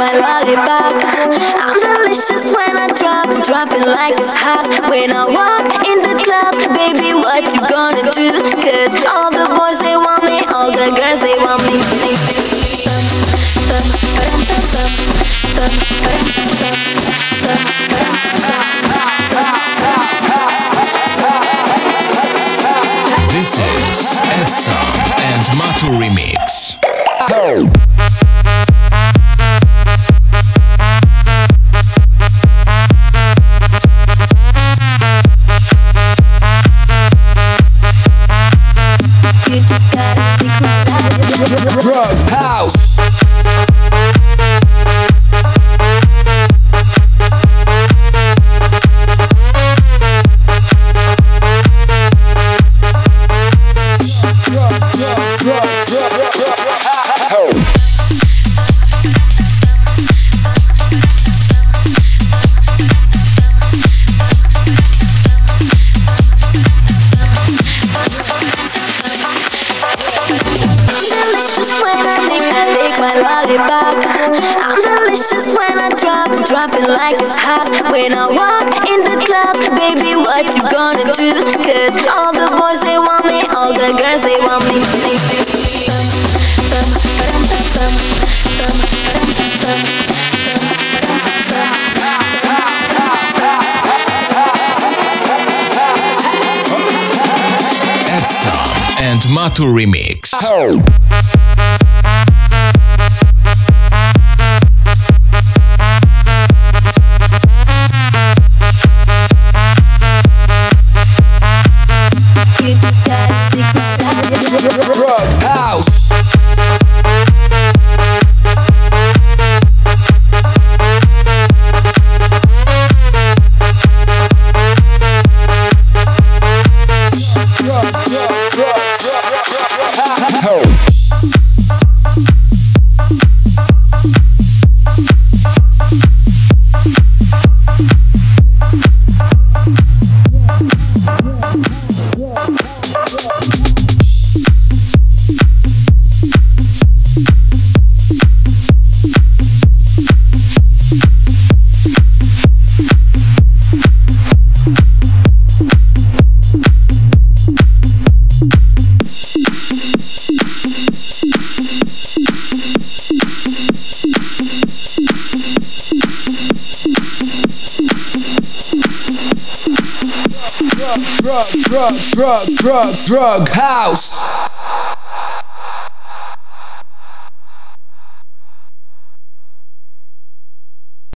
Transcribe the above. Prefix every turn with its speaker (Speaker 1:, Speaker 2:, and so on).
Speaker 1: my lollipop. I'm delicious when I drop it like it's hot. When I walk in the club, baby, what you gonna do? 'Cause all the boys they want me, all the girls they want me too.
Speaker 2: This is Edson and Matu Remix.
Speaker 1: You just gotta take my life.
Speaker 3: Drug House.
Speaker 1: I'm delicious when I drop it like it's hot. When I walk in the club, baby, what you gonna do? 'Cause all the boys they want me, all the girls they want me too.
Speaker 2: Edson and Matu Remix.
Speaker 1: You just gotta take my life.
Speaker 3: Drug House. Drug House.